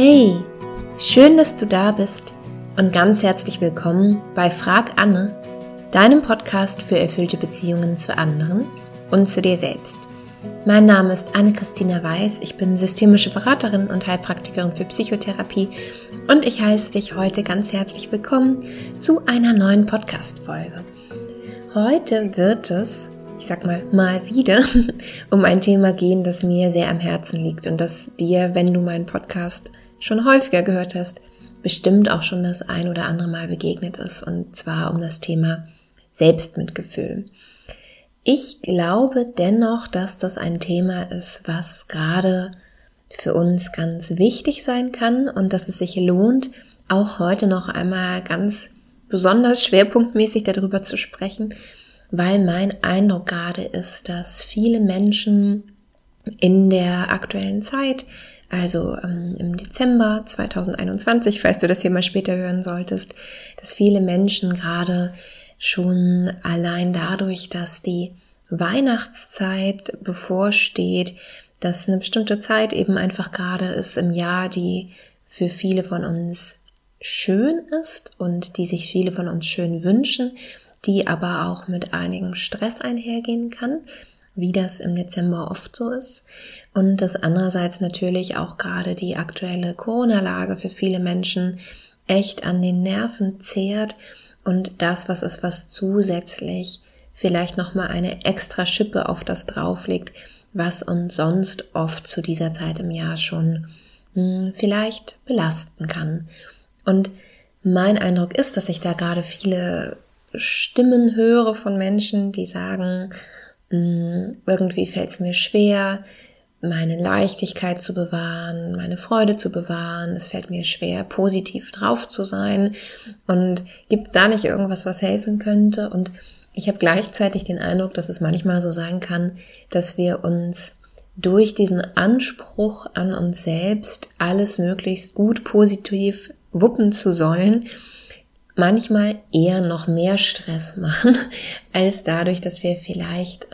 Hey, schön, dass du da bist und ganz herzlich willkommen bei Frag Anne, deinem Podcast für erfüllte Beziehungen zu anderen und zu dir selbst. Mein Name ist Anne-Christina Weiß, ich bin systemische Beraterin und Heilpraktikerin für Psychotherapie und ich heiße dich heute ganz herzlich willkommen zu einer neuen Podcast-Folge. Heute wird es, ich sag mal wieder, um ein Thema gehen, das mir sehr am Herzen liegt und das dir, wenn du meinen Podcast schon häufiger gehört hast, bestimmt auch schon das ein oder andere Mal begegnet ist, und zwar um das Thema Selbstmitgefühl. Ich glaube dennoch, dass das ein Thema ist, was gerade für uns ganz wichtig sein kann und dass es sich lohnt, auch heute noch einmal ganz besonders schwerpunktmäßig darüber zu sprechen, weil mein Eindruck gerade ist, dass viele Menschen in der aktuellen Zeit, also im Dezember 2021, falls du das hier mal später hören solltest, dass viele Menschen gerade schon allein dadurch, dass die Weihnachtszeit bevorsteht, dass eine bestimmte Zeit eben einfach gerade ist im Jahr, die für viele von uns schön ist und die sich viele von uns schön wünschen, die aber auch mit einigem Stress einhergehen kann, wie das im Dezember oft so ist. Und das andererseits natürlich auch gerade die aktuelle Corona-Lage für viele Menschen echt an den Nerven zehrt und das, was zusätzlich vielleicht nochmal eine extra Schippe auf das drauflegt, was uns sonst oft zu dieser Zeit im Jahr schon vielleicht belasten kann. Und mein Eindruck ist, dass ich da gerade viele Stimmen höre von Menschen, die sagen, irgendwie fällt es mir schwer, meine Leichtigkeit zu bewahren, meine Freude zu bewahren. Es fällt mir schwer, positiv drauf zu sein. Und gibt es da nicht irgendwas, was helfen könnte? Und ich habe gleichzeitig den Eindruck, dass es manchmal so sein kann, dass wir uns durch diesen Anspruch an uns selbst, alles möglichst gut positiv wuppen zu sollen, manchmal eher noch mehr Stress machen, als dadurch, dass wir vielleicht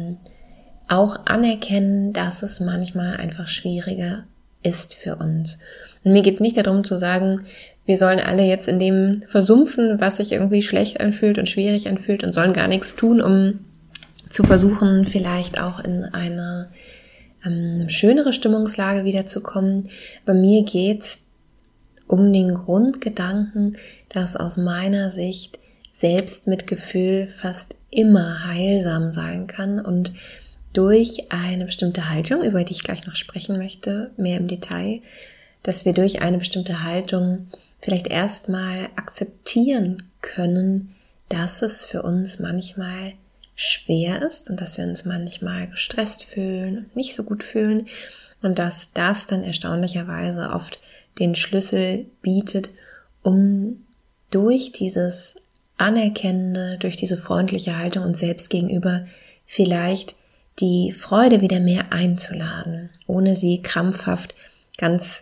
auch anerkennen, dass es manchmal einfach schwieriger ist für uns. Und mir geht es nicht darum zu sagen, wir sollen alle jetzt in dem versumpfen, was sich irgendwie schlecht anfühlt und schwierig anfühlt und sollen gar nichts tun, um zu versuchen, vielleicht auch in eine schönere Stimmungslage wiederzukommen. Bei mir geht's um den Grundgedanken, dass aus meiner Sicht Selbstmitgefühl fast immer heilsam sein kann und durch eine bestimmte Haltung, über die ich gleich noch sprechen möchte, mehr im Detail, dass wir durch eine bestimmte Haltung vielleicht erstmal akzeptieren können, dass es für uns manchmal schwer ist und dass wir uns manchmal gestresst fühlen und nicht so gut fühlen und dass das dann erstaunlicherweise oft den Schlüssel bietet, um durch dieses Anerkennende, durch diese freundliche Haltung uns selbst gegenüber vielleicht die Freude wieder mehr einzuladen, ohne sie krampfhaft ganz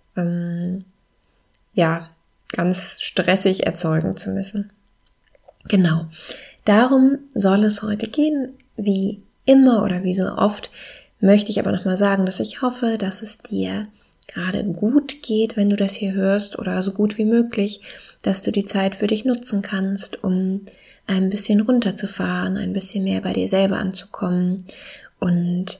stressig erzeugen zu müssen. Genau, darum soll es heute gehen. Wie immer oder wie so oft möchte ich aber nochmal sagen, dass ich hoffe, dass es dir gerade gut geht, wenn du das hier hörst, oder so gut wie möglich, dass du die Zeit für dich nutzen kannst, um ein bisschen runterzufahren, ein bisschen mehr bei dir selber anzukommen. Und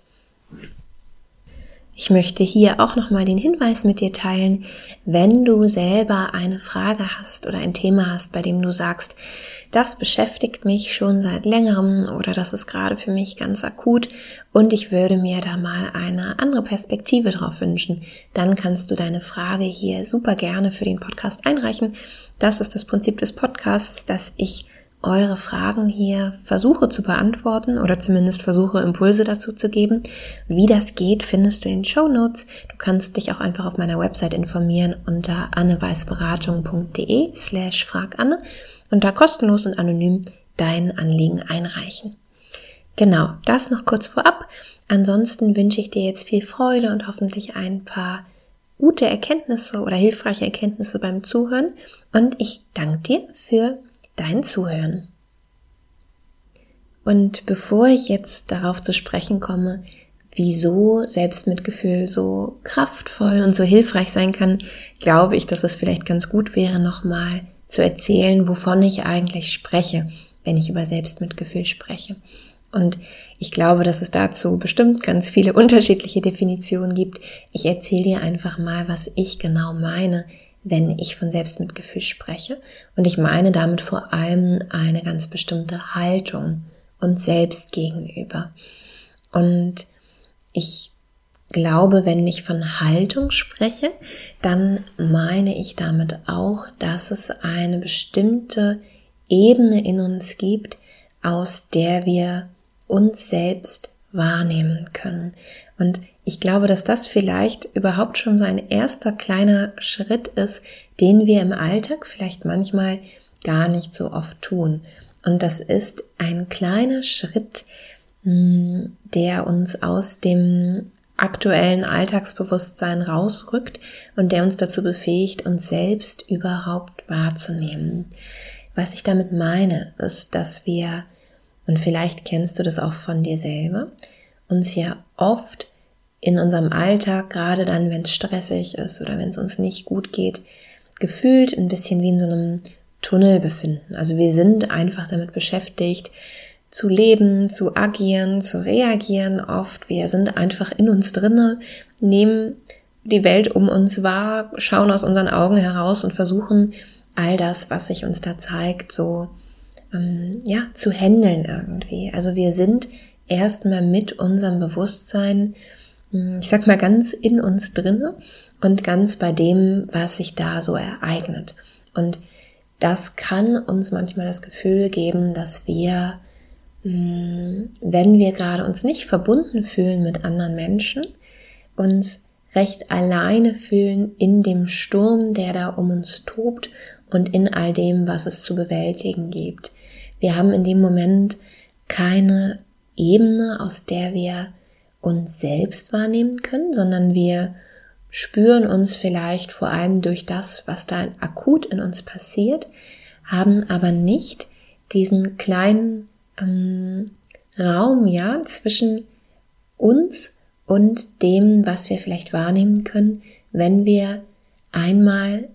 ich möchte hier auch nochmal den Hinweis mit dir teilen, wenn du selber eine Frage hast oder ein Thema hast, bei dem du sagst, das beschäftigt mich schon seit längerem oder das ist gerade für mich ganz akut und ich würde mir da mal eine andere Perspektive drauf wünschen, dann kannst du deine Frage hier super gerne für den Podcast einreichen. Das ist das Prinzip des Podcasts, dass ich eure Fragen hier versuche zu beantworten oder zumindest versuche, Impulse dazu zu geben. Wie das geht, findest du in den Shownotes. Du kannst dich auch einfach auf meiner Website informieren unter anneweißberatung.de/fraganne und da kostenlos und anonym dein Anliegen einreichen. Genau, das noch kurz vorab. Ansonsten wünsche ich dir jetzt viel Freude und hoffentlich ein paar gute Erkenntnisse oder hilfreiche Erkenntnisse beim Zuhören und ich danke dir für dein Zuhören. Und bevor ich jetzt darauf zu sprechen komme, wieso Selbstmitgefühl so kraftvoll und so hilfreich sein kann, glaube ich, dass es vielleicht ganz gut wäre, nochmal zu erzählen, wovon ich eigentlich spreche, wenn ich über Selbstmitgefühl spreche. Und ich glaube, dass es dazu bestimmt ganz viele unterschiedliche Definitionen gibt. Ich erzähle dir einfach mal, was ich genau meine, wenn ich von Selbstmitgefühl spreche. Und ich meine damit vor allem eine ganz bestimmte Haltung uns selbst gegenüber. Und ich glaube, wenn ich von Haltung spreche, dann meine ich damit auch, dass es eine bestimmte Ebene in uns gibt, aus der wir uns selbst wahrnehmen können. Und ich glaube, dass das vielleicht überhaupt schon so ein erster kleiner Schritt ist, den wir im Alltag vielleicht manchmal gar nicht so oft tun. Und das ist ein kleiner Schritt, der uns aus dem aktuellen Alltagsbewusstsein rausrückt und der uns dazu befähigt, uns selbst überhaupt wahrzunehmen. Was ich damit meine, ist, dass wir, und vielleicht kennst du das auch von dir selber, uns ja oft in unserem Alltag, gerade dann, wenn es stressig ist oder wenn es uns nicht gut geht, gefühlt ein bisschen wie in so einem Tunnel befinden. Also wir sind einfach damit beschäftigt, zu leben, zu agieren, zu reagieren oft. Wir sind einfach in uns drinne, nehmen die Welt um uns wahr, schauen aus unseren Augen heraus und versuchen, all das, was sich uns da zeigt, so zu handeln irgendwie. Also wir sind erstmal mit unserem Bewusstsein, ich sag mal, ganz in uns drinne und ganz bei dem, was sich da so ereignet. Und das kann uns manchmal das Gefühl geben, dass wir, wenn wir gerade uns nicht verbunden fühlen mit anderen Menschen, uns recht alleine fühlen in dem Sturm, der da um uns tobt und in all dem, was es zu bewältigen gibt. Wir haben in dem Moment keine Ebene, aus der wir uns selbst wahrnehmen können, sondern wir spüren uns vielleicht vor allem durch das, was da akut in uns passiert, haben aber nicht diesen kleinen Raum, zwischen uns und dem, was wir vielleicht wahrnehmen können, wenn wir einmal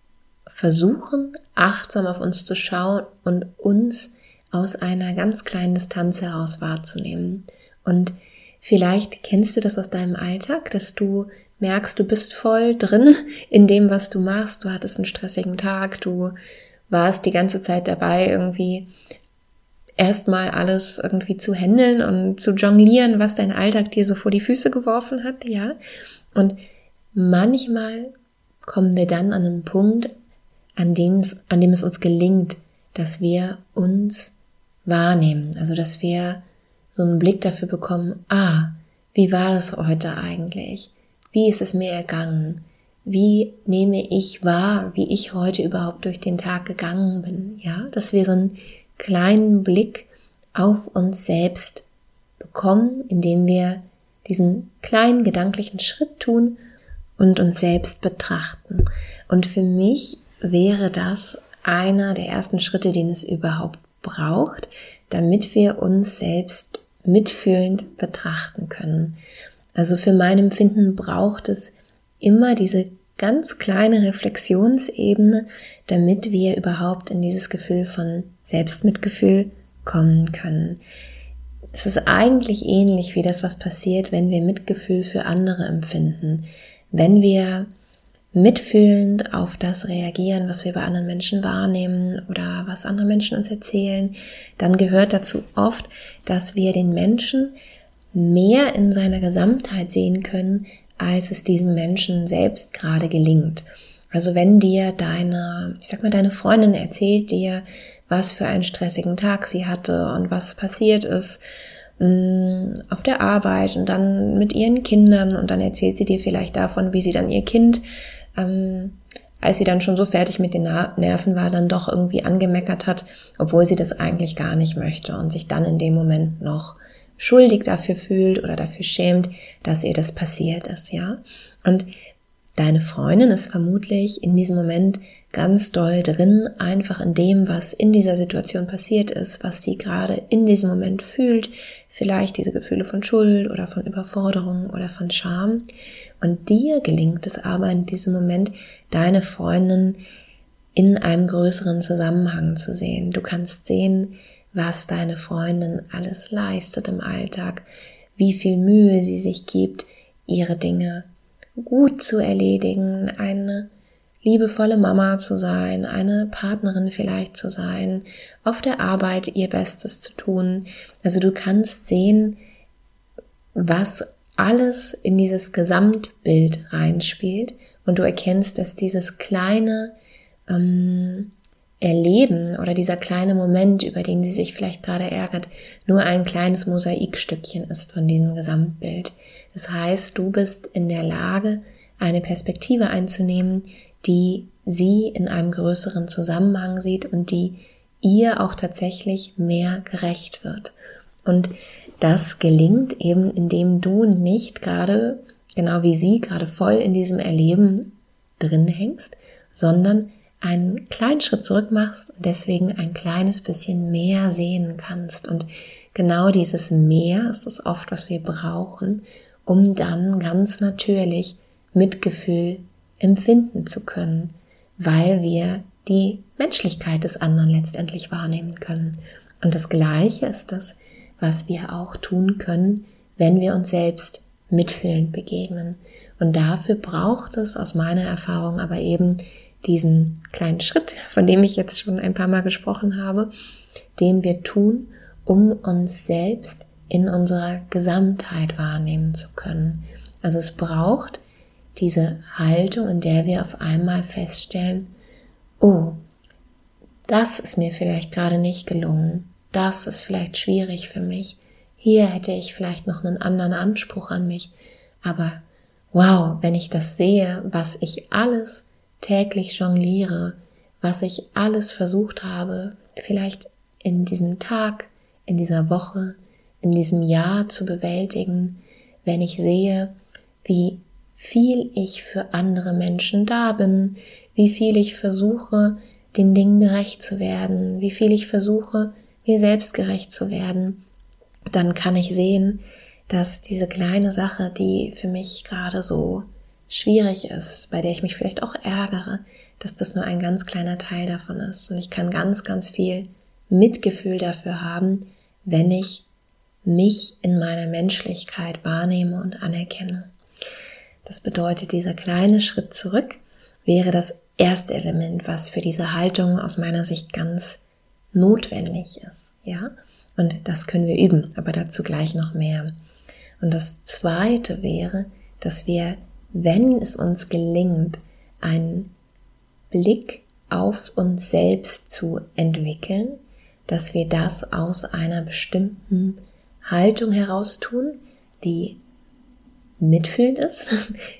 versuchen, achtsam auf uns zu schauen und uns aus einer ganz kleinen Distanz heraus wahrzunehmen. Und vielleicht kennst du das aus deinem Alltag, dass du merkst, du bist voll drin in dem, was du machst. Du hattest einen stressigen Tag, du warst die ganze Zeit dabei, irgendwie erstmal alles irgendwie zu handeln und zu jonglieren, was dein Alltag dir so vor die Füße geworfen hat, ja. Und manchmal kommen wir dann an einen Punkt, an dem es uns gelingt, dass wir uns wahrnehmen, also dass wir so einen Blick dafür bekommen, wie war das heute eigentlich? Wie ist es mir ergangen? Wie nehme ich wahr, wie ich heute überhaupt durch den Tag gegangen bin? Ja, dass wir so einen kleinen Blick auf uns selbst bekommen, indem wir diesen kleinen gedanklichen Schritt tun und uns selbst betrachten. Und für mich wäre das einer der ersten Schritte, den es überhaupt braucht, damit wir uns selbst mitfühlend betrachten können. Also für mein Empfinden braucht es immer diese ganz kleine Reflexionsebene, damit wir überhaupt in dieses Gefühl von Selbstmitgefühl kommen können. Es ist eigentlich ähnlich wie das, was passiert, wenn wir Mitgefühl für andere empfinden. Wenn wir mitfühlend auf das reagieren, was wir bei anderen Menschen wahrnehmen oder was andere Menschen uns erzählen, dann gehört dazu oft, dass wir den Menschen mehr in seiner Gesamtheit sehen können, als es diesem Menschen selbst gerade gelingt. Also wenn dir deine Freundin erzählt dir, was für einen stressigen Tag sie hatte und was passiert ist auf der Arbeit und dann mit ihren Kindern, und dann erzählt sie dir vielleicht davon, wie sie dann ihr Kind, als sie dann schon so fertig mit den Nerven war, dann doch irgendwie angemeckert hat, obwohl sie das eigentlich gar nicht möchte und sich dann in dem Moment noch schuldig dafür fühlt oder dafür schämt, dass ihr das passiert ist, ja. Und deine Freundin ist vermutlich in diesem Moment ganz doll drin, einfach in dem, was in dieser Situation passiert ist, was sie gerade in diesem Moment fühlt, vielleicht diese Gefühle von Schuld oder von Überforderung oder von Scham. Und dir gelingt es aber in diesem Moment, deine Freundin in einem größeren Zusammenhang zu sehen. Du kannst sehen, was deine Freundin alles leistet im Alltag, wie viel Mühe sie sich gibt, ihre Dinge gut zu erledigen, eine liebevolle Mama zu sein, eine Partnerin vielleicht zu sein, auf der Arbeit ihr Bestes zu tun. Also du kannst sehen, was alles in dieses Gesamtbild reinspielt und du erkennst, dass dieses kleine Erleben oder dieser kleine Moment, über den sie sich vielleicht gerade ärgert, nur ein kleines Mosaikstückchen ist von diesem Gesamtbild. Das heißt, du bist in der Lage, eine Perspektive einzunehmen, die sie in einem größeren Zusammenhang sieht und die ihr auch tatsächlich mehr gerecht wird. Und das gelingt eben, indem du nicht gerade, genau wie sie, gerade voll in diesem Erleben drin hängst, sondern einen kleinen Schritt zurück machst und deswegen ein kleines bisschen mehr sehen kannst. Und genau dieses Mehr ist es oft, was wir brauchen, um dann ganz natürlich Mitgefühl empfinden zu können, weil wir die Menschlichkeit des anderen letztendlich wahrnehmen können. Und das Gleiche ist das, was wir auch tun können, wenn wir uns selbst mitfühlend begegnen. Und dafür braucht es aus meiner Erfahrung aber eben diesen kleinen Schritt, von dem ich jetzt schon ein paar Mal gesprochen habe, den wir tun, um uns selbst in unserer Gesamtheit wahrnehmen zu können. Also es braucht diese Haltung, in der wir auf einmal feststellen, oh, das ist mir vielleicht gerade nicht gelungen, das ist vielleicht schwierig für mich, hier hätte ich vielleicht noch einen anderen Anspruch an mich, aber wow, wenn ich das sehe, was ich alles täglich jongliere, was ich alles versucht habe, vielleicht in diesem Tag, in dieser Woche, in diesem Jahr zu bewältigen, wenn ich sehe, wie viel ich für andere Menschen da bin, wie viel ich versuche, den Dingen gerecht zu werden, wie viel ich versuche, mir selbst gerecht zu werden, dann kann ich sehen, dass diese kleine Sache, die für mich gerade so schwierig ist, bei der ich mich vielleicht auch ärgere, dass das nur ein ganz kleiner Teil davon ist. Und ich kann ganz, ganz viel Mitgefühl dafür haben, wenn ich mich in meiner Menschlichkeit wahrnehme und anerkenne. Das bedeutet, dieser kleine Schritt zurück wäre das erste Element, was für diese Haltung aus meiner Sicht ganz notwendig ist. Ja? Und das können wir üben, aber dazu gleich noch mehr. Und das zweite wäre, dass wir, wenn es uns gelingt, einen Blick auf uns selbst zu entwickeln, dass wir das aus einer bestimmten Haltung heraus tun, die mitfühlend ist,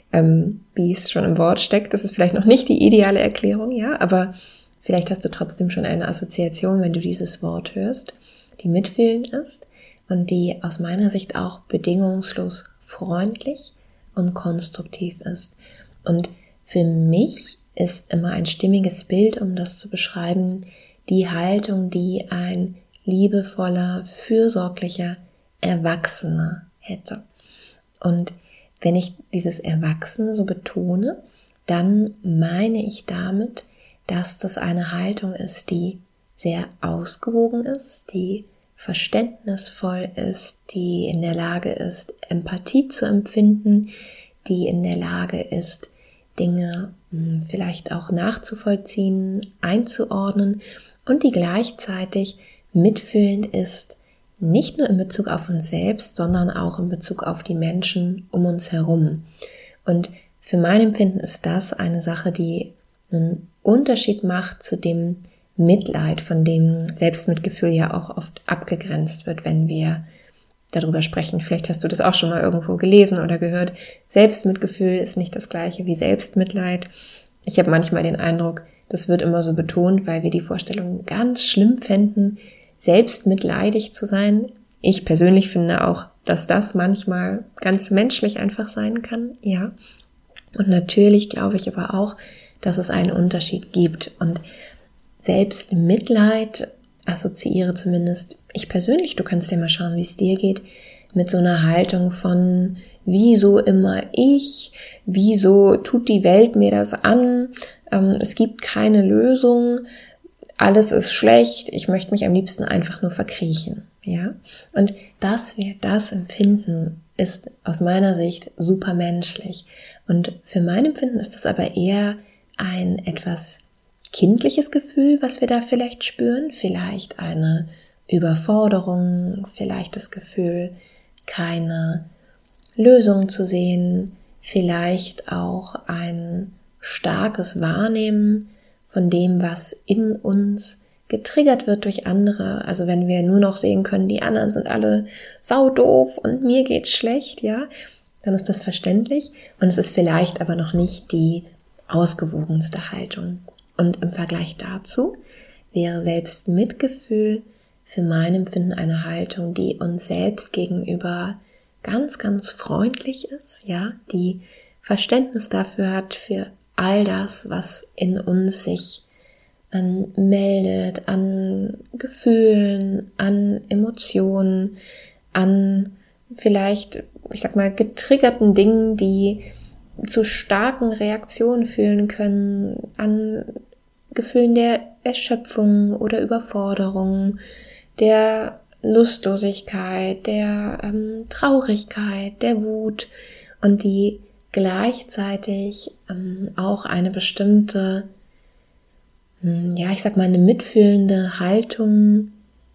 wie es schon im Wort steckt. Das ist vielleicht noch nicht die ideale Erklärung, ja, aber vielleicht hast du trotzdem schon eine Assoziation, wenn du dieses Wort hörst, die mitfühlend ist und die aus meiner Sicht auch bedingungslos freundlich und konstruktiv ist. Und für mich ist immer ein stimmiges Bild, um das zu beschreiben, die Haltung, die ein liebevoller, fürsorglicher Erwachsener hätte. Und wenn ich dieses Erwachsene so betone, dann meine ich damit, dass das eine Haltung ist, die sehr ausgewogen ist, die verständnisvoll ist, die in der Lage ist, Empathie zu empfinden, die in der Lage ist, Dinge vielleicht auch nachzuvollziehen, einzuordnen und die gleichzeitig mitfühlend ist, nicht nur in Bezug auf uns selbst, sondern auch in Bezug auf die Menschen um uns herum. Und für mein Empfinden ist das eine Sache, die einen Unterschied macht zu dem Mitleid, von dem Selbstmitgefühl ja auch oft abgegrenzt wird, wenn wir darüber sprechen. Vielleicht hast du das auch schon mal irgendwo gelesen oder gehört. Selbstmitgefühl ist nicht das gleiche wie Selbstmitleid. Ich habe manchmal den Eindruck, das wird immer so betont, weil wir die Vorstellung ganz schlimm fänden, selbstmitleidig zu sein. Ich persönlich finde auch, dass das manchmal ganz menschlich einfach sein kann, ja. Und natürlich glaube ich aber auch, dass es einen Unterschied gibt. Und Selbstmitleid assoziiere zumindest ich persönlich, du kannst ja mal schauen, wie es dir geht, mit so einer Haltung von wieso immer ich, wieso tut die Welt mir das an, es gibt keine Lösung, alles ist schlecht, ich möchte mich am liebsten einfach nur verkriechen, ja. Und das Empfinden ist aus meiner Sicht super menschlich. Und für mein Empfinden ist das aber eher ein etwas kindliches Gefühl, was wir da vielleicht spüren, vielleicht eine Überforderung, vielleicht das Gefühl, keine Lösung zu sehen, vielleicht auch ein starkes Wahrnehmen von dem, was in uns getriggert wird durch andere. Also wenn wir nur noch sehen können, die anderen sind alle saudoof und mir geht's schlecht, ja, dann ist das verständlich und es ist vielleicht aber noch nicht die ausgewogenste Haltung. Und im Vergleich dazu wäre Selbstmitgefühl für mein Empfinden eine Haltung, die uns selbst gegenüber ganz, ganz freundlich ist, ja, die Verständnis dafür hat, für all das, was in uns sich meldet, an Gefühlen, an Emotionen, an vielleicht, ich sag mal, getriggerten Dingen, die zu starken Reaktionen führen können, an Gefühlen der Erschöpfung oder Überforderung, der Lustlosigkeit, der Traurigkeit, der Wut und die gleichzeitig auch eine bestimmte, ich sag mal, eine mitfühlende Haltung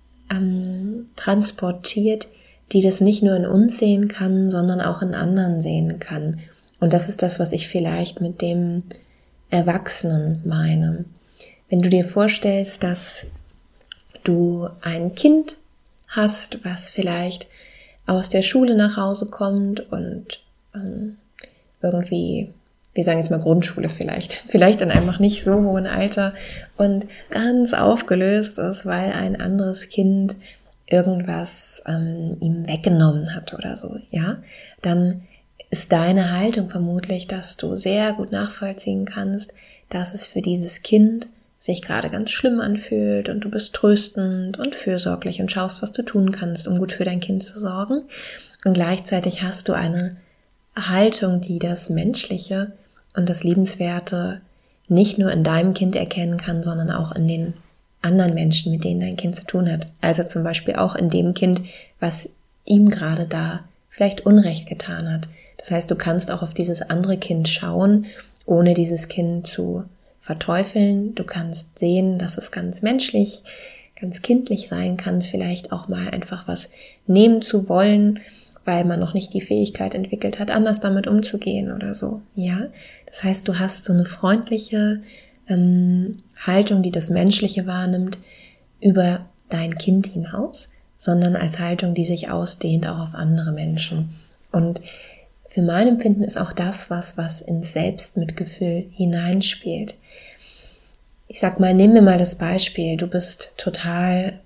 transportiert, die das nicht nur in uns sehen kann, sondern auch in anderen sehen kann. Und das ist das, was ich vielleicht mit dem Erwachsenen meine. Wenn du dir vorstellst, dass du ein Kind hast, was vielleicht aus der Schule nach Hause kommt und irgendwie, wir sagen jetzt mal Grundschule vielleicht in einem noch nicht so hohen Alter und ganz aufgelöst ist, weil ein anderes Kind irgendwas ihm weggenommen hat oder so, ja, dann ist deine Haltung vermutlich, dass du sehr gut nachvollziehen kannst, dass es für dieses Kind sich gerade ganz schlimm anfühlt und du bist tröstend und fürsorglich und schaust, was du tun kannst, um gut für dein Kind zu sorgen. Und gleichzeitig hast du eine Haltung, die das Menschliche und das Liebenswerte nicht nur in deinem Kind erkennen kann, sondern auch in den anderen Menschen, mit denen dein Kind zu tun hat. Also zum Beispiel auch in dem Kind, was ihm gerade da vielleicht Unrecht getan hat. Das heißt, du kannst auch auf dieses andere Kind schauen, ohne dieses Kind zu verteufeln. Du kannst sehen, dass es ganz menschlich, ganz kindlich sein kann, vielleicht auch mal einfach was nehmen zu wollen, weil man noch nicht die Fähigkeit entwickelt hat, anders damit umzugehen oder so. Ja, das heißt, du hast so eine freundliche Haltung, die das Menschliche wahrnimmt, über dein Kind hinaus, sondern als Haltung, die sich ausdehnt auch auf andere Menschen. Und für mein Empfinden ist auch das was ins Selbstmitgefühl hineinspielt. Ich sag mal, nehmen wir mal das Beispiel, du bist total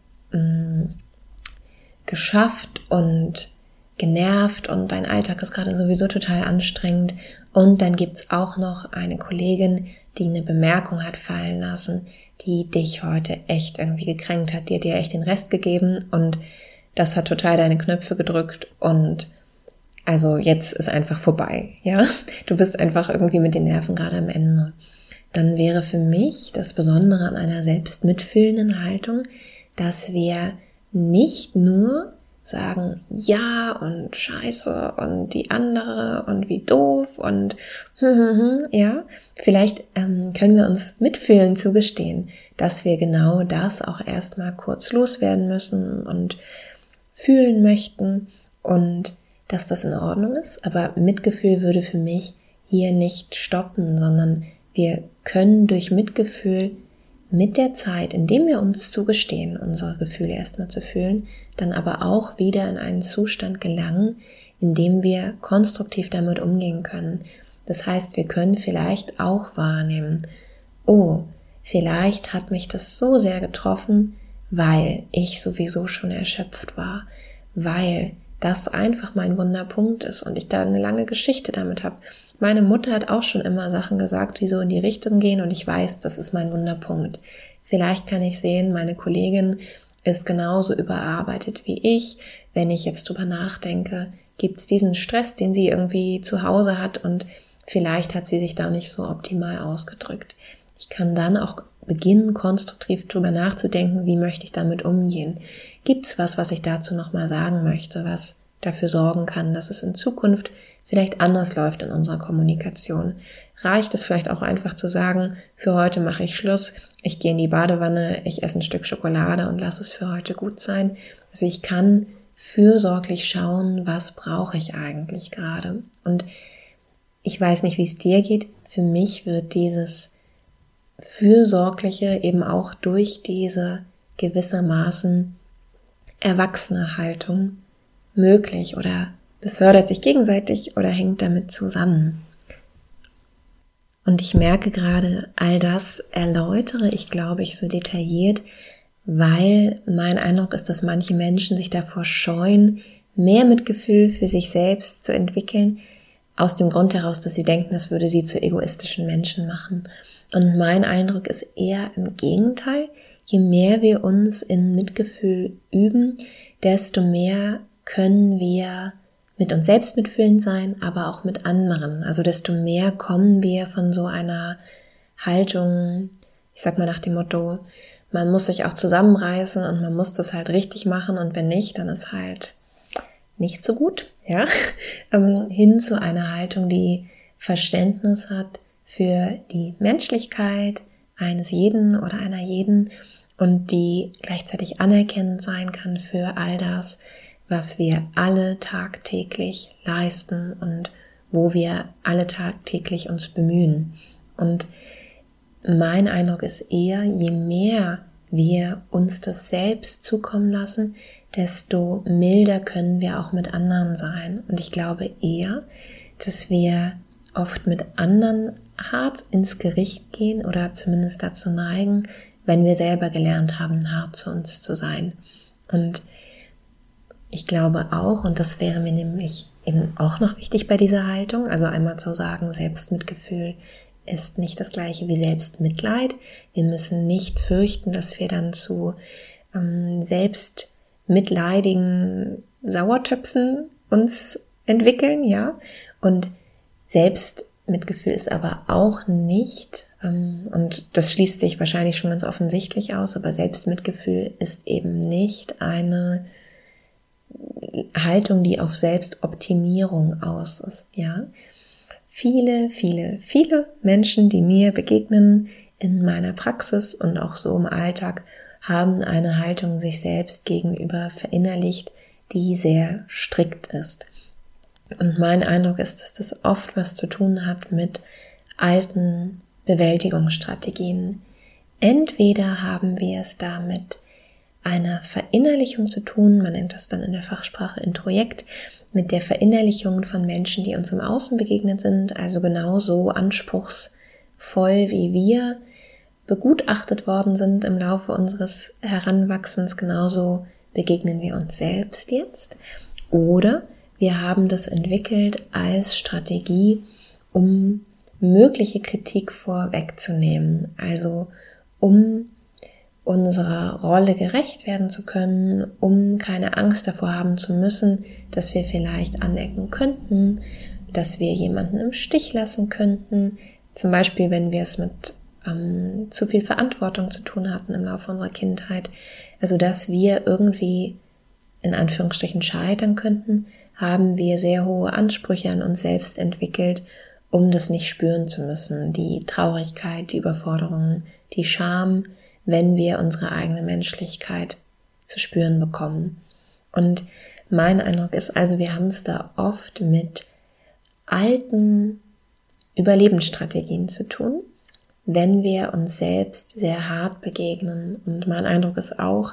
geschafft und genervt und dein Alltag ist gerade sowieso total anstrengend und dann gibt's auch noch eine Kollegin, die eine Bemerkung hat fallen lassen, die dich heute echt irgendwie gekränkt hat, die hat dir echt den Rest gegeben und das hat total deine Knöpfe gedrückt und also jetzt ist einfach vorbei, ja? Du bist einfach irgendwie mit den Nerven gerade am Ende. Dann wäre für mich das Besondere an einer selbstmitfühlenden Haltung, dass wir nicht nur sagen, ja und scheiße und die andere und wie doof und ja, vielleicht können wir uns mitfühlen zugestehen, dass wir genau das auch erstmal kurz loswerden müssen und fühlen möchten und dass das in Ordnung ist, aber Mitgefühl würde für mich hier nicht stoppen, sondern wir können durch Mitgefühl mit der Zeit, indem wir uns zugestehen, unsere Gefühle erstmal zu fühlen, dann aber auch wieder in einen Zustand gelangen, in dem wir konstruktiv damit umgehen können. Das heißt, wir können vielleicht auch wahrnehmen, oh, vielleicht hat mich das so sehr getroffen, weil ich sowieso schon erschöpft war, weil das einfach mein Wunderpunkt ist und ich da eine lange Geschichte damit habe. Meine Mutter hat auch schon immer Sachen gesagt, die so in die Richtung gehen und ich weiß, das ist mein Wunderpunkt. Vielleicht kann ich sehen, meine Kollegin ist genauso überarbeitet wie ich. Wenn ich jetzt drüber nachdenke, gibt es diesen Stress, den sie irgendwie zu Hause hat und vielleicht hat sie sich da nicht so optimal ausgedrückt. Ich kann dann auch beginnen, konstruktiv drüber nachzudenken, wie möchte ich damit umgehen. Gibt es was ich dazu nochmal sagen möchte, was dafür sorgen kann, dass es in Zukunft vielleicht anders läuft in unserer Kommunikation? Reicht es vielleicht auch einfach zu sagen, für heute mache ich Schluss, ich gehe in die Badewanne, ich esse ein Stück Schokolade und lasse es für heute gut sein. Also ich kann fürsorglich schauen, was brauche ich eigentlich gerade. Und ich weiß nicht, wie es dir geht. Für mich wird dieses Fürsorgliche eben auch durch diese gewissermaßen erwachsene Haltung möglich oder befördert sich gegenseitig oder hängt damit zusammen. Und ich merke gerade, all das erläutere ich, glaube ich, so detailliert, weil mein Eindruck ist, dass manche Menschen sich davor scheuen, mehr Mitgefühl für sich selbst zu entwickeln, aus dem Grund heraus, dass sie denken, das würde sie zu egoistischen Menschen machen. Und mein Eindruck ist eher im Gegenteil. Je mehr wir uns in Mitgefühl üben, desto mehr können wir mit uns selbst mitfühlend sein, aber auch mit anderen. Also desto mehr kommen wir von so einer Haltung, ich sag mal nach dem Motto, man muss sich auch zusammenreißen und man muss das halt richtig machen und wenn nicht, dann ist halt nicht so gut, ja, hin zu einer Haltung, die Verständnis hat für die Menschlichkeit eines jeden oder einer jeden und die gleichzeitig anerkennend sein kann für all das, was wir alle tagtäglich leisten und wo wir alle tagtäglich uns bemühen. Und mein Eindruck ist eher, je mehr wir uns das selbst zukommen lassen, desto milder können wir auch mit anderen sein. Und ich glaube eher, dass wir oft mit anderen hart ins Gericht gehen oder zumindest dazu neigen, wenn wir selber gelernt haben, hart zu uns zu sein. Und ich glaube auch, und das wäre mir nämlich eben auch noch wichtig bei dieser Haltung, also einmal zu sagen, Selbstmitgefühl ist nicht das gleiche wie Selbstmitleid. Wir müssen nicht fürchten, dass wir dann zu selbstmitleidigen Sauertöpfen uns entwickeln, ja. Und Selbstmitgefühl ist aber auch nicht, und das schließt sich wahrscheinlich schon ganz offensichtlich aus, aber Selbstmitgefühl ist eben nicht eine Haltung, die auf Selbstoptimierung aus ist, ja. Viele Menschen, die mir begegnen in meiner Praxis und auch so im Alltag, haben eine Haltung sich selbst gegenüber verinnerlicht, die sehr strikt ist. Und mein Eindruck ist, dass das oft was zu tun hat mit alten Bewältigungsstrategien. Entweder haben wir es da mit einer Verinnerlichung zu tun, man nennt das dann in der Fachsprache Introjekt, mit der Verinnerlichung von Menschen, die uns im Außen begegnet sind, also genauso anspruchsvoll wie wir begutachtet worden sind im Laufe unseres Heranwachsens, genauso begegnen wir uns selbst jetzt. Oder wir haben das entwickelt als Strategie, um mögliche Kritik vorwegzunehmen, also um unserer Rolle gerecht werden zu können, um keine Angst davor haben zu müssen, dass wir vielleicht anecken könnten, dass wir jemanden im Stich lassen könnten, zum Beispiel wenn wir es mit zu viel Verantwortung zu tun hatten im Laufe unserer Kindheit, also dass wir irgendwie in Anführungsstrichen scheitern könnten, haben wir sehr hohe Ansprüche an uns selbst entwickelt, um das nicht spüren zu müssen, die Traurigkeit, die Überforderung, die Scham, wenn wir unsere eigene Menschlichkeit zu spüren bekommen. Und mein Eindruck ist also, wir haben es da oft mit alten Überlebensstrategien zu tun, wenn wir uns selbst sehr hart begegnen. Und mein Eindruck ist auch,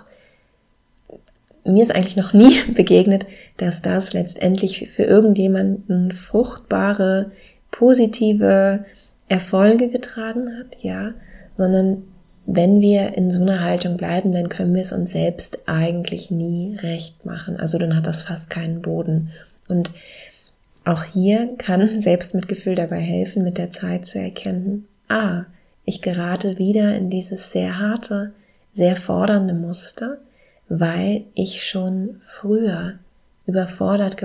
mir ist eigentlich noch nie begegnet, dass das letztendlich für irgendjemanden fruchtbare, positive Erfolge getragen hat, ja, sondern wenn wir in so einer Haltung bleiben, dann können wir es uns selbst eigentlich nie recht machen. Also dann hat das fast keinen Boden. Und auch hier kann Selbstmitgefühl dabei helfen, mit der Zeit zu erkennen, ich gerate wieder in dieses sehr harte, sehr fordernde Muster, weil ich schon früher überfordert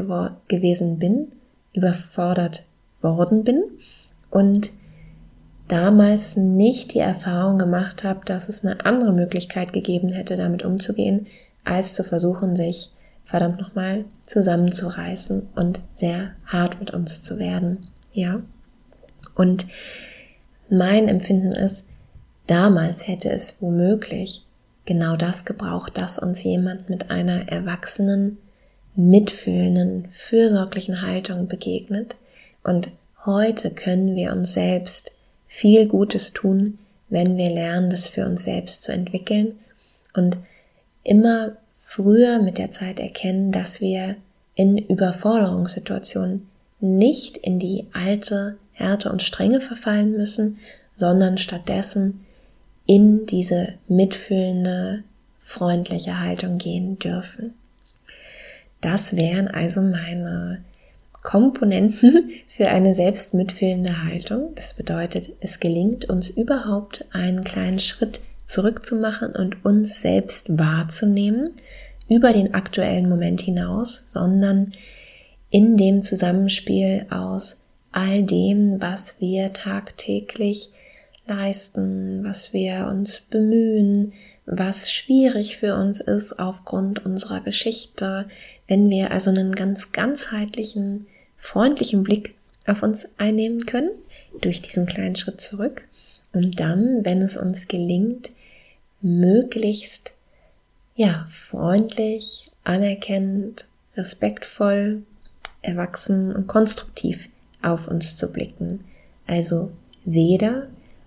überfordert worden bin und damals nicht die Erfahrung gemacht habe, dass es eine andere Möglichkeit gegeben hätte, damit umzugehen, als zu versuchen, sich verdammt nochmal zusammenzureißen und sehr hart mit uns zu werden. Ja. Und mein Empfinden ist, damals hätte es womöglich genau das gebraucht, dass uns jemand mit einer erwachsenen, mitfühlenden, fürsorglichen Haltung begegnet. Und heute können wir uns selbst viel Gutes tun, wenn wir lernen, das für uns selbst zu entwickeln und immer früher mit der Zeit erkennen, dass wir in Überforderungssituationen nicht in die alte Härte und Strenge verfallen müssen, sondern stattdessen in diese mitfühlende, freundliche Haltung gehen dürfen. Das wären also meine Komponenten für eine selbst mitfühlende Haltung. Das bedeutet, es gelingt uns überhaupt einen kleinen Schritt zurückzumachen und uns selbst wahrzunehmen über den aktuellen Moment hinaus, sondern in dem Zusammenspiel aus all dem, was wir tagtäglich leisten, was wir uns bemühen, was schwierig für uns ist aufgrund unserer Geschichte, wenn wir also einen ganz ganzheitlichen, freundlichen Blick auf uns einnehmen können, durch diesen kleinen Schritt zurück und dann, wenn es uns gelingt, möglichst freundlich, anerkennend, respektvoll, erwachsen und konstruktiv auf uns zu blicken. Also weder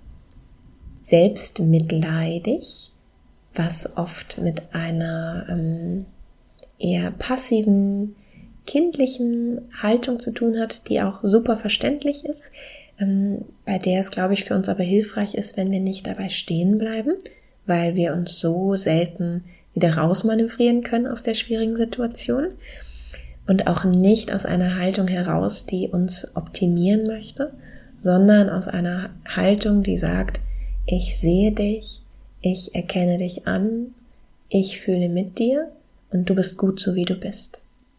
selbstmitleidig, was oft mit einer eher passiven, kindlichen Haltung zu tun hat, die auch super verständlich ist, bei der es, glaube ich, für uns aber hilfreich ist, wenn wir nicht dabei stehen bleiben, weil wir uns so selten wieder rausmanövrieren können aus der schwierigen Situation und auch nicht aus einer Haltung heraus, die uns optimieren möchte, sondern aus einer Haltung, die sagt, ich sehe dich, ich erkenne dich an, ich fühle mit dir und du bist gut so wie du bist.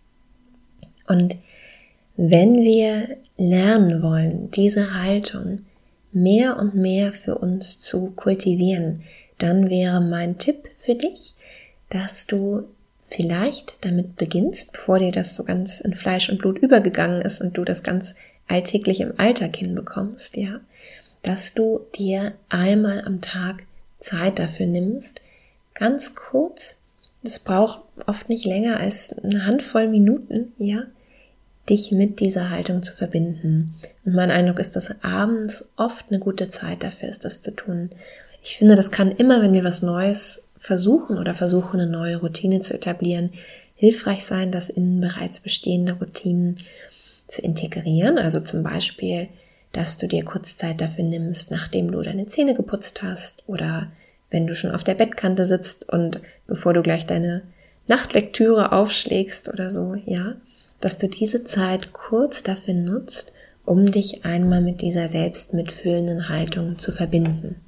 Und wenn wir lernen wollen, diese Haltung mehr und mehr für uns zu kultivieren, dann wäre mein Tipp für dich, dass du vielleicht damit beginnst, bevor dir das so ganz in Fleisch und Blut übergegangen ist und du das ganz alltäglich im Alltag hinbekommst, dass du dir einmal am Tag Zeit dafür nimmst, ganz kurz, das braucht oft nicht länger als eine Handvoll Minuten, dich mit dieser Haltung zu verbinden. Und mein Eindruck ist, dass abends oft eine gute Zeit dafür ist, das zu tun. Ich finde, das kann immer, wenn wir was Neues versuchen oder versuchen, eine neue Routine zu etablieren, hilfreich sein, das in bereits bestehende Routinen zu integrieren. Also zum Beispiel, dass du dir kurz Zeit dafür nimmst, nachdem du deine Zähne geputzt hast oder wenn du schon auf der Bettkante sitzt und bevor du gleich deine Nachtlektüre aufschlägst oder so, dass du diese Zeit kurz dafür nutzt, um dich einmal mit dieser selbstmitfühlenden Haltung zu verbinden.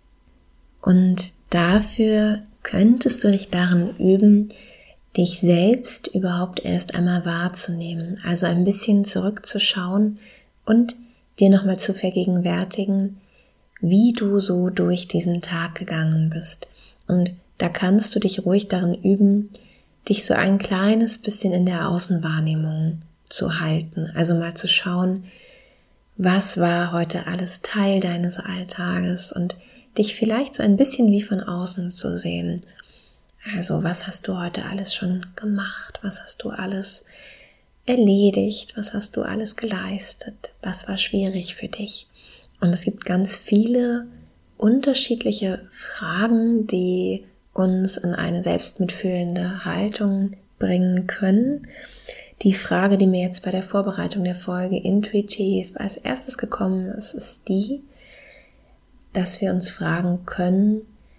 Und dafür könntest du dich darin üben, dich selbst überhaupt erst einmal wahrzunehmen, also ein bisschen zurückzuschauen und dir nochmal zu vergegenwärtigen, wie du so durch diesen Tag gegangen bist. Und da kannst du dich ruhig darin üben, dich so ein kleines bisschen in der Außenwahrnehmung zu halten. Also mal zu schauen, was war heute alles Teil deines Alltages und dich vielleicht so ein bisschen wie von außen zu sehen. Also was hast du heute alles schon gemacht? Was hast du alles erledigt? Was hast du alles geleistet? Was war schwierig für dich? Und es gibt ganz viele unterschiedliche Fragen, die uns in eine selbstmitfühlende Haltung bringen können. Die Frage, die mir jetzt bei der Vorbereitung der Folge intuitiv als erstes gekommen ist, ist die, dass wir uns fragen können,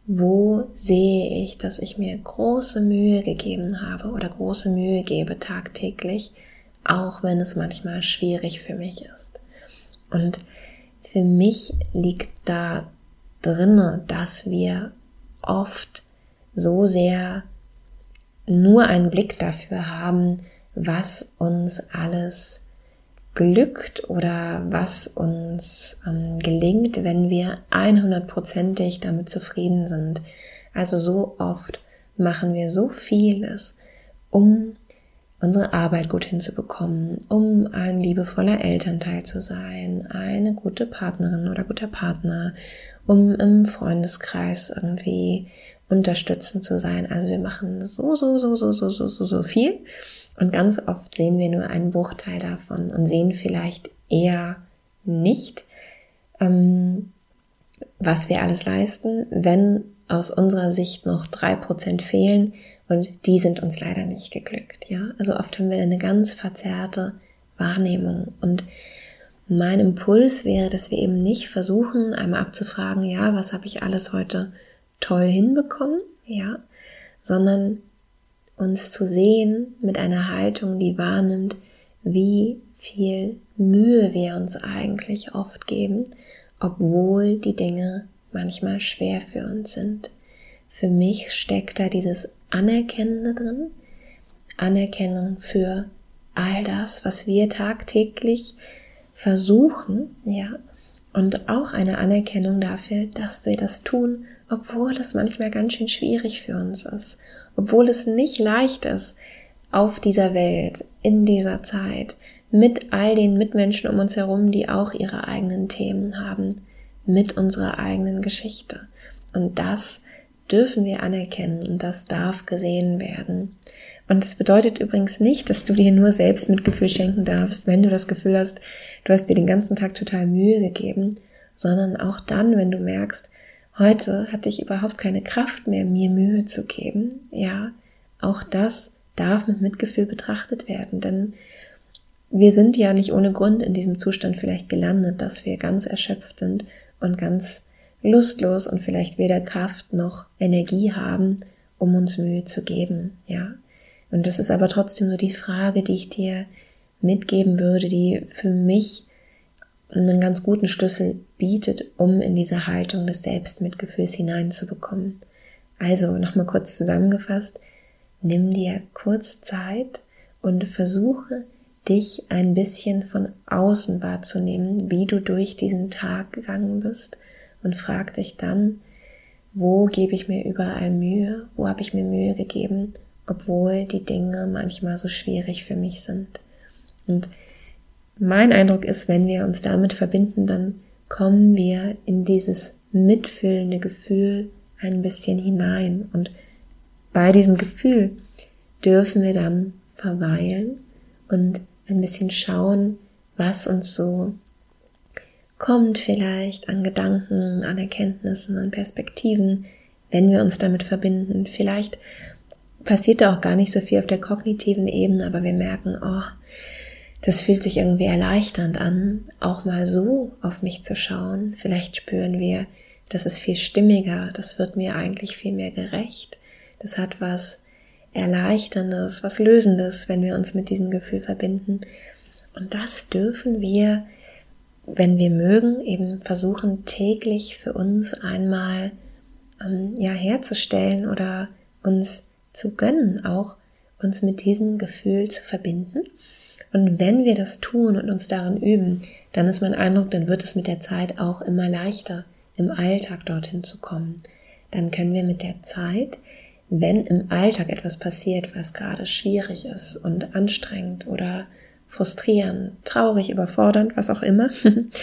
wo sehe ich, dass ich mir große Mühe gegeben habe oder große Mühe gebe tagtäglich, auch wenn es manchmal schwierig für mich ist. Und für mich liegt da drinne, dass wir oft so sehr nur einen Blick dafür haben, was uns alles glückt oder was uns gelingt, wenn wir 100%ig damit zufrieden sind. Also so oft machen wir so vieles, um unsere Arbeit gut hinzubekommen, um ein liebevoller Elternteil zu sein, eine gute Partnerin oder guter Partner, um im Freundeskreis irgendwie unterstützend zu sein. Also wir machen so viel und ganz oft sehen wir nur einen Bruchteil davon und sehen vielleicht eher nicht, was wir alles leisten, wenn aus unserer Sicht noch 3% fehlen und die sind uns leider nicht geglückt. Ja? Also oft haben wir eine ganz verzerrte Wahrnehmung und mein Impuls wäre, dass wir eben nicht versuchen, einmal abzufragen, ja, was habe ich alles heute toll hinbekommen, ja, sondern uns zu sehen mit einer Haltung, die wahrnimmt, wie viel Mühe wir uns eigentlich oft geben, obwohl die Dinge manchmal schwer für uns sind. Für mich steckt da dieses Anerkennende drin, Anerkennung für all das, was wir tagtäglich versuchen, ja, und auch eine Anerkennung dafür, dass wir das tun, obwohl es manchmal ganz schön schwierig für uns ist, obwohl es nicht leicht ist, auf dieser Welt, in dieser Zeit, mit all den Mitmenschen um uns herum, die auch ihre eigenen Themen haben, mit unserer eigenen Geschichte. Und das dürfen wir anerkennen und das darf gesehen werden. Und das bedeutet übrigens nicht, dass du dir nur selbst Mitgefühl schenken darfst, wenn du das Gefühl hast, du hast dir den ganzen Tag total Mühe gegeben, sondern auch dann, wenn du merkst, heute hatte ich überhaupt keine Kraft mehr, mir Mühe zu geben. Ja, auch das darf mit Mitgefühl betrachtet werden, denn wir sind ja nicht ohne Grund in diesem Zustand vielleicht gelandet, dass wir ganz erschöpft sind und ganz lustlos und vielleicht weder Kraft noch Energie haben, um uns Mühe zu geben, ja. Und das ist aber trotzdem so die Frage, die ich dir mitgeben würde, die für mich einen ganz guten Schlüssel bietet, um in diese Haltung des Selbstmitgefühls hineinzubekommen. Also, nochmal kurz zusammengefasst, nimm dir kurz Zeit und versuche, dich ein bisschen von außen wahrzunehmen, wie du durch diesen Tag gegangen bist und frag dich dann, wo gebe ich mir überall Mühe, wo habe ich mir Mühe gegeben, obwohl die Dinge manchmal so schwierig für mich sind. Und mein Eindruck ist, wenn wir uns damit verbinden, dann kommen wir in dieses mitfühlende Gefühl ein bisschen hinein. Und bei diesem Gefühl dürfen wir dann verweilen und ein bisschen schauen, was uns so kommt vielleicht an Gedanken, an Erkenntnissen, an Perspektiven, wenn wir uns damit verbinden. Vielleicht passiert da auch gar nicht so viel auf der kognitiven Ebene, aber wir merken, oh, das fühlt sich irgendwie erleichternd an, auch mal so auf mich zu schauen. Vielleicht spüren wir, das ist viel stimmiger, das wird mir eigentlich viel mehr gerecht. Das hat was Erleichterndes, was Lösendes, wenn wir uns mit diesem Gefühl verbinden. Und das dürfen wir, wenn wir mögen, eben versuchen, täglich für uns einmal herzustellen oder uns zu gönnen, auch uns mit diesem Gefühl zu verbinden. Und wenn wir das tun und uns darin üben, dann ist mein Eindruck, dann wird es mit der Zeit auch immer leichter, im Alltag dorthin zu kommen. Dann können wir mit der Zeit, wenn im Alltag etwas passiert, was gerade schwierig ist und anstrengend oder frustrierend, traurig, überfordernd, was auch immer,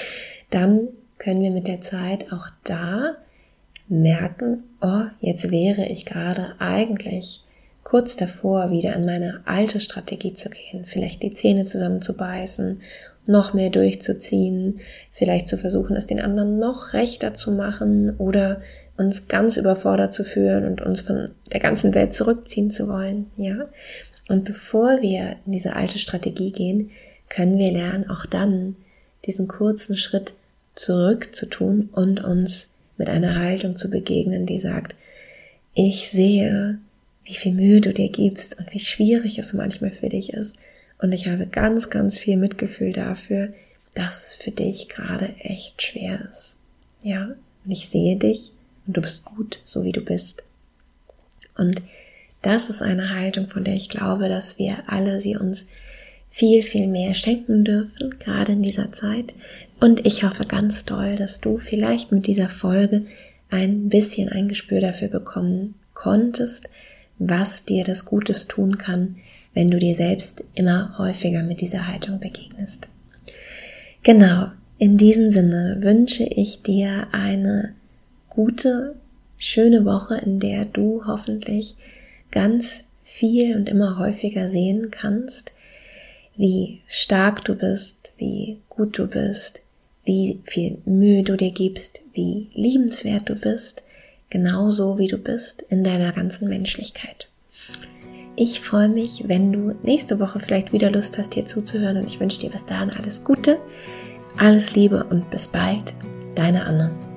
dann können wir mit der Zeit auch da merken, oh, jetzt wäre ich gerade eigentlich kurz davor, wieder in meine alte Strategie zu gehen, vielleicht die Zähne zusammenzubeißen, noch mehr durchzuziehen, vielleicht zu versuchen, es den anderen noch rechter zu machen oder uns ganz überfordert zu fühlen und uns von der ganzen Welt zurückziehen zu wollen, ja. Und bevor wir in diese alte Strategie gehen, können wir lernen, auch dann diesen kurzen Schritt zurück zu tun und uns mit einer Haltung zu begegnen, die sagt, ich sehe, wie viel Mühe du dir gibst und wie schwierig es manchmal für dich ist. Und ich habe ganz, ganz viel Mitgefühl dafür, dass es für dich gerade echt schwer ist. Ja, und ich sehe dich und du bist gut, so wie du bist. Und das ist eine Haltung, von der ich glaube, dass wir alle sie uns viel, viel mehr schenken dürfen, gerade in dieser Zeit. Und ich hoffe ganz doll, dass du vielleicht mit dieser Folge ein bisschen ein Gespür dafür bekommen konntest, was dir das Gutes tun kann, wenn du dir selbst immer häufiger mit dieser Haltung begegnest. Genau, in diesem Sinne wünsche ich dir eine gute, schöne Woche, in der du hoffentlich ganz viel und immer häufiger sehen kannst, wie stark du bist, wie gut du bist, wie viel Mühe du dir gibst, wie liebenswert du bist, genauso wie du bist in deiner ganzen Menschlichkeit. Ich freue mich, wenn du nächste Woche vielleicht wieder Lust hast, hier zuzuhören, und ich wünsche dir bis dahin alles Gute, alles Liebe und bis bald, deine Anne.